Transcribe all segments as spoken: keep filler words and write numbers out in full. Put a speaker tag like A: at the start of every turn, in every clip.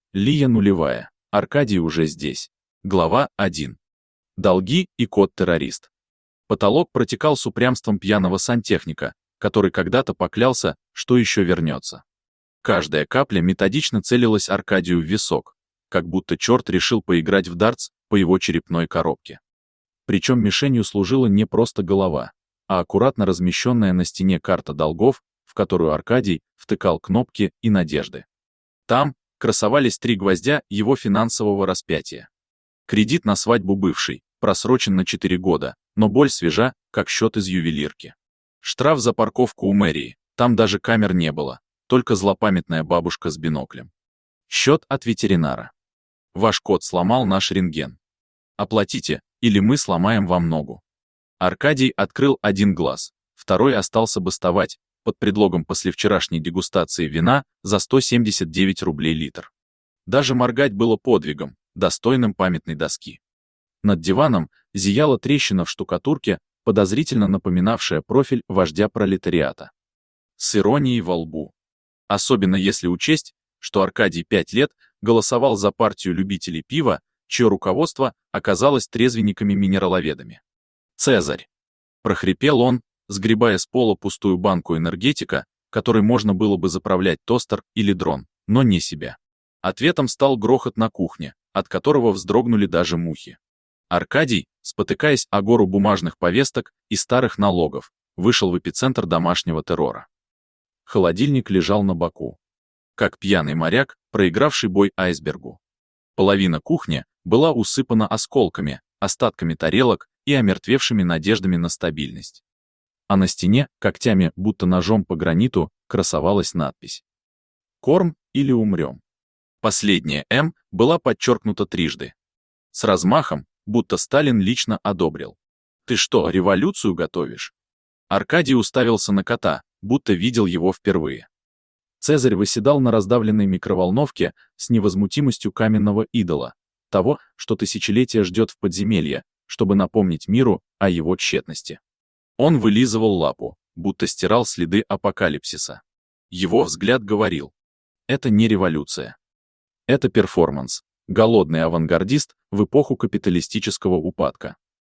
A: Лия нулевая. Аркадий уже здесь. Глава один. Долги и кот-террорист. Потолок протекал с упрямством пьяного сантехника, который когда-то поклялся, что еще вернется. Каждая капля методично целилась Аркадию в висок, как будто черт решил поиграть в дартс по его черепной коробке. Причем мишенью служила не просто голова, а аккуратно размещенная на стене карта долгов, в которую Аркадий втыкал кнопки и надежды. Там красовались три гвоздя его финансового распятия. Кредит на свадьбу бывший, просрочен на четыре года, но боль свежа, как счет из ювелирки. Штраф за парковку у мэрии, там даже камер не было, только злопамятная бабушка с биноклем. Счет от ветеринара. Ваш кот сломал наш рентген. Оплатите, или мы сломаем вам ногу. Аркадий открыл один глаз, второй остался бастовать, под предлогом послевчерашней дегустации вина за сто семьдесят девять рублей литр. Даже моргать было подвигом, достойным памятной доски. Над диваном зияла трещина в штукатурке, подозрительно напоминавшая профиль вождя пролетариата. С иронией во лбу. Особенно если учесть, что Аркадий пять лет голосовал за партию любителей пива, чье руководство оказалось трезвенниками-минераловедами. «Цезарь!» — прохрипел он, сгребая с пола пустую банку энергетика, которой можно было бы заправлять тостер или дрон, но не себя. Ответом стал грохот на кухне, от которого вздрогнули даже мухи. Аркадий, спотыкаясь о гору бумажных повесток и старых налогов, вышел в эпицентр домашнего террора. Холодильник лежал на боку, как пьяный моряк, проигравший бой айсбергу. Половина кухни была усыпана осколками, остатками тарелок и омертвевшими надеждами на стабильность. А на стене, когтями, будто ножом по граниту, красовалась надпись: «Корм или умрем». Последняя «М» была подчеркнута трижды. С размахом, будто Сталин лично одобрил. «Ты что, революцию готовишь?» Аркадий уставился на кота, будто видел его впервые. Цезарь восседал на раздавленной микроволновке с невозмутимостью каменного идола, того, что тысячелетия ждет в подземелье, чтобы напомнить миру о его тщетности. Он вылизывал лапу, будто стирал следы апокалипсиса. Его взгляд говорил: это не революция. Это перформанс, голодный авангардист в эпоху капиталистического упадка.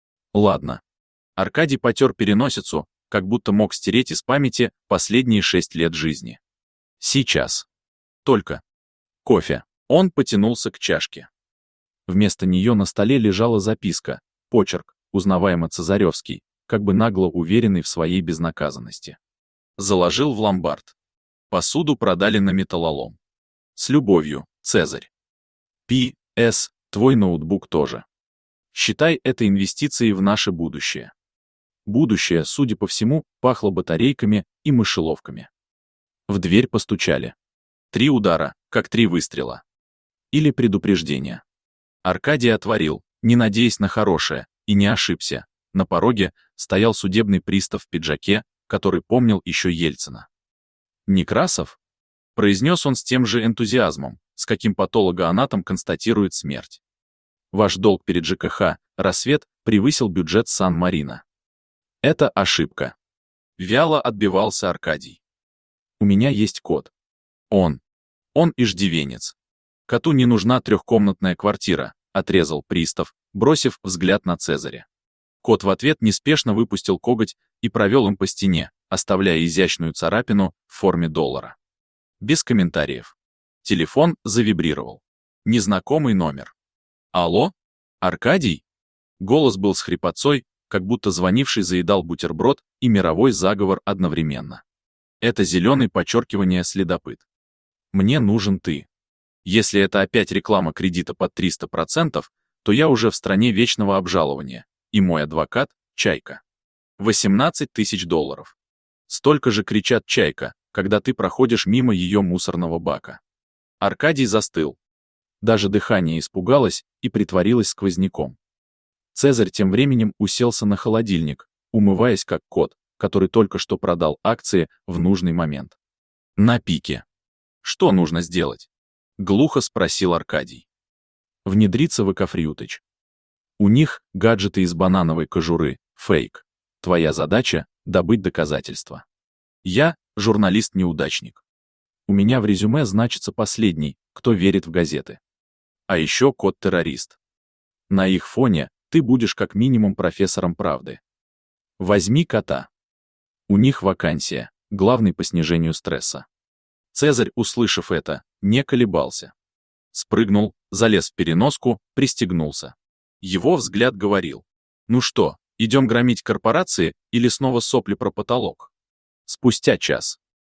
A: Ладно. Аркадий потер переносицу, как будто мог стереть из памяти последние шесть лет жизни. Сейчас. Только. Кофе. Он потянулся к чашке. Вместо нее на столе лежала записка, почерк, узнаваемо цезаревский, как бы нагло уверенный в своей безнаказанности. Заложил в ломбард. Посуду продали на металлолом. С любовью, Цезарь. Пи эс. Твой ноутбук тоже. Считай это инвестицией в наше будущее. Будущее, судя по всему, пахло батарейками и мышеловками. В дверь постучали. Три удара, как три выстрела. Или предупреждение. Аркадий отворил, не надеясь на хорошее, и не ошибся. На пороге стоял судебный пристав в пиджаке, который помнил еще Ельцина. «Некрасов?» — произнес он с тем же энтузиазмом, с каким патологоанатом констатирует смерть. «Ваш долг перед ЖКХ «Рассвет» превысил бюджет Сан-Марино». «Это ошибка». Вяло отбивался Аркадий. «У меня есть кот. Он. Он иждивенец. Коту не нужна трехкомнатная квартира», — отрезал пристав, бросив взгляд на Цезаря. Кот в ответ неспешно выпустил коготь и провел им по стене, оставляя изящную царапину в форме доллара. Без комментариев. Телефон завибрировал. Незнакомый номер. «Алло? Аркадий?» Голос был с хрипотцой, как будто звонивший заедал бутерброд и мировой заговор одновременно. Это зеленый подчеркивание следопыт. «Мне нужен ты. Если это опять реклама кредита под триста процентов, то я уже в стране вечного обжалования. И мой адвокат — Чайка. восемнадцать тысяч долларов. Столько же кричат Чайка, когда ты проходишь мимо ее мусорного бака». Аркадий застыл. Даже дыхание испугалось и притворилось сквозняком. Цезарь тем временем уселся на холодильник, умываясь как кот, который только что продал акции в нужный момент. На пике. «Что нужно сделать?» — глухо спросил Аркадий. «Внедриться в Экофриутыч. У них гаджеты из банановой кожуры, фейк. Твоя задача — добыть доказательства. Я — журналист-неудачник. У меня в резюме значится последний, кто верит в газеты. А еще кот-террорист. На их фоне ты будешь как минимум профессором правды. Возьми кота. У них вакансия, главный по снижению стресса. Цезарь, услышав это, не колебался. Спрыгнул, залез в переноску, пристегнулся. Его взгляд говорил: ну что, идем громить корпорации или снова сопли про потолок? Спустя час.